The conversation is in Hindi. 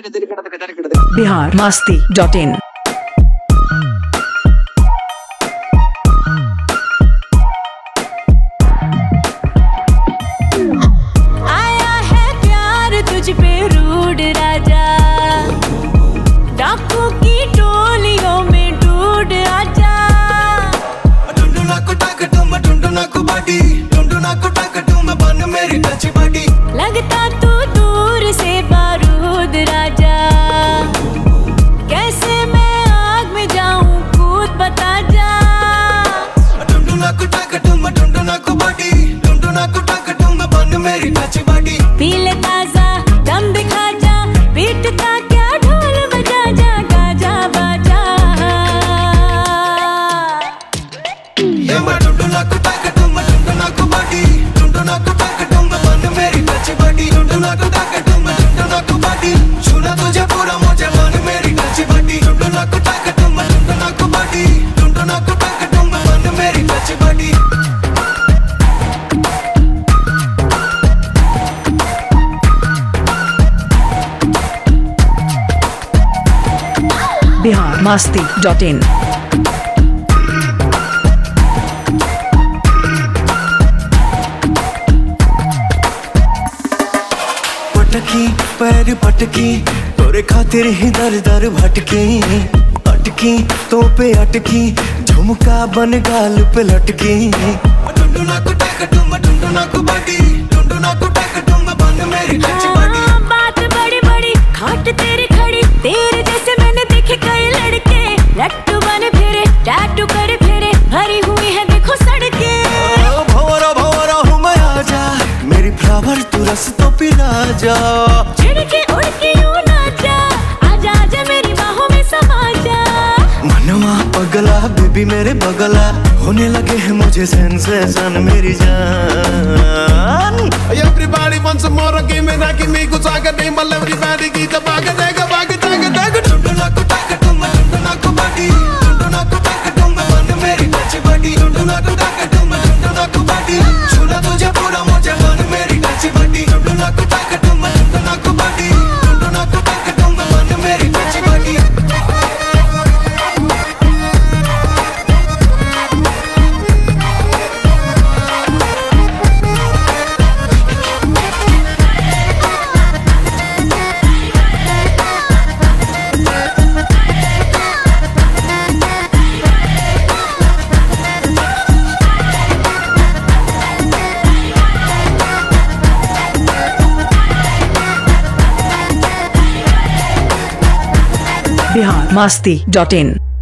biharmasti.in। आया है प्यार तुझ पे रूड राजा, डाकू की टोलियों में ढूंढ आजा। ढूंढना को टाक तुम, ढूंढना को बाटी, ढूंढना को टाक तुम, बन मेरी टच बाटी। लगता तू दूर से बारूद राजा, कैसे मैं आग में जाऊं खुद बता जा। ढूंढना को टाक तुम, ढूंढना को बाटी, ढूंढना को टाक तुम, बन मेरी टच बाटी। पीले ताजा दम दिखा जा, पीटता क्या ढोल बजा जा, गाजा बाजा। ये मैं ढूंढना को टाक तुम, ढूंढना को बाटी, ढूंढना को टाक तुम, बन मेरी टच बाटी। ढूंढना को टाक तुम, ढूंढना को बाटी, छूना तुझे पूरा मुझे बन मेरी टच बाटी। ढूंढना को टाक तुम, ढूंढना को बाटी, ढूंढना को टाक तुम, बन मेरी टच बाटी। biharmasti.in। पटकी पैर पटकी तोरे खातिर ही दर दर भटकी, अटकी तो पे अटकी, झुमका बन गाल पे लटकी। ढूंढना को टाक तुम, ढूंढना को बाटी, ढूंढना को टाक तुम, बन मेरी टच बाटी। बात बड़ी बड़ी खाट तेरी खड़ी, तेरे जैसे मैंने देखे कई लड़के, लट्टू बन फिरे टैटू कर फिरे, भरी हुई है देखो सड़के। भंवरा भंवरा हूँ मैं आजा, मेरी फ्लावर तू रस तो पिला जा। चिड़के उड़ के यूं नाचा, आजा आजा मेरी बाहों में समा जा। मनवा पगला बेबी मेरे बगला, होने लगे हैं मुझे सेंसेशन मेरी जान। Everybody wants some more, give me that, give me good saga, name all everybody keep the bag, dega bag, dega dega। ढूंढना को टाक तुम, ढूंढना को बाटी, ढूंढना को टाक तुम, बन मेरी टच बाटी। ढूंढना को टाक तुम, ढूंढना को बाटी, छूना तुझे पूरा मुझे बन मेरी टच बाटी। ढूंढना को टाक तुम, ढूंढना को बाटी, ढूंढना को टाक तुम, बन मेरी टच बाटी। biharmasti.in।